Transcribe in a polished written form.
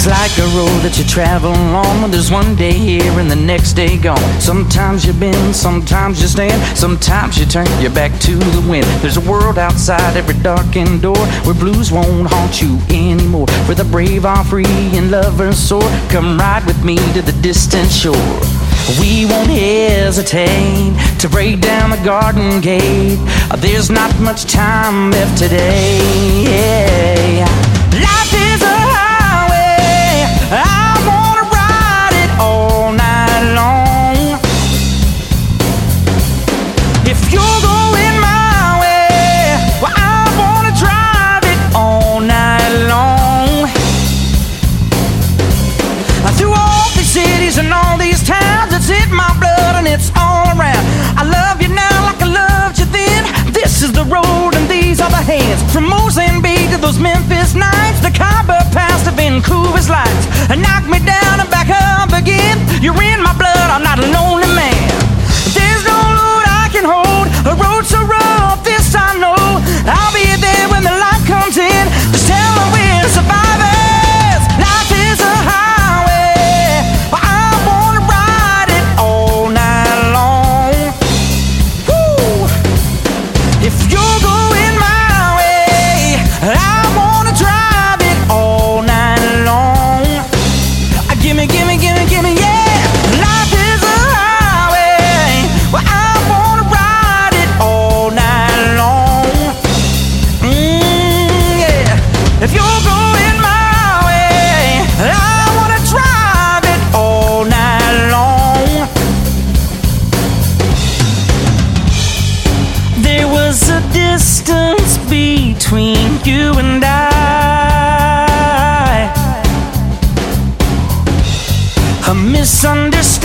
It's like a road that you travel on. There's one day here and the next day gone. Sometimes you bend, sometimes you stand, sometimes you turn your back to the wind. There's a world outside every darkened door where blues won't haunt you anymore, where the brave are free and lovers soar. Come ride with me to the distant shore. We won't hesitate to break down the garden gate. There's not much time left today. Life is a highway, I wanna ride it all night long. If you're going my way, well, I wanna drive it all night long. Through all these cities and all these towns, it's in my blood and it's all around. I love you now like I loved you then. This is the road and these are the hands. From Mozambique to those Memphis nights, the Khyber Pass to Vancouver's lights. And knock me down and back up again. You're in my blood, I'm not a lonely man. There's no load I can hold, a road so rough, this I know. I'll be there when the light comes in. Just tell me we're survivors. Life is a highway, I wanna ride it all night long. Woo! If you're going my way, I wanna drive it all night long. Gimme, gimme, gimme, gimme, yeah. Life is a highway, well, I wanna ride it all night long. Yeah. If you're going my way, I wanna drive it all night long. There was a distance between you and I, a misunderstanding